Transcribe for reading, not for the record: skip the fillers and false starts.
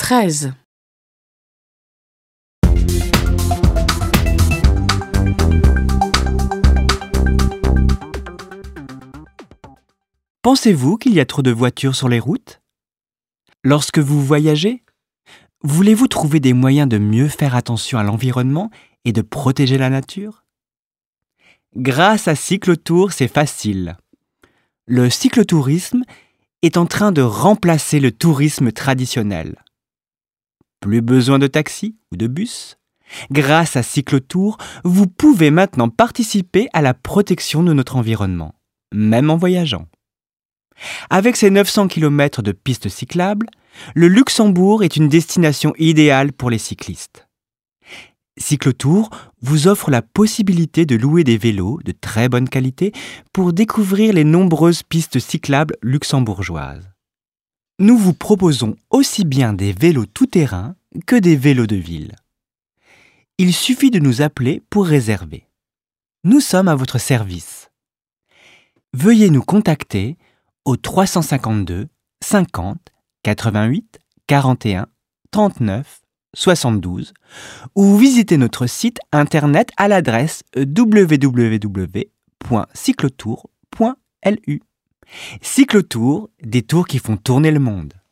13. Pensez-vous qu'il y a trop de voitures sur les routes? Lorsque vous voyagez, voulez-vous trouver des moyens de mieux faire attention à l'environnement et de protéger la nature? Grâce à Cyclotour, c'est facile. Le cyclotourisme est en train de remplacer le tourisme traditionnel. Plus besoin de taxi ou de bus. Grâce à Cyclotour, vous pouvez maintenant participer à la protection de notre environnement, même en voyageant. Avec ses 900 km de pistes cyclables, le Luxembourg est une destination idéale pour les cyclistes. Cyclotour vous offre la possibilité de louer des vélos de très bonne qualité pour découvrir les nombreuses pistes cyclables luxembourgeoises. Nous vous proposons aussi bien des vélos tout-terrain que des vélos de ville. Il suffit de nous appeler pour réserver. Nous sommes à votre service. Veuillez nous contacter au 352 50 88 41 39 72 ou visitez notre site internet à l'adresse www.cyclotour.lu. Cyclotour, des tours qui font tourner le monde.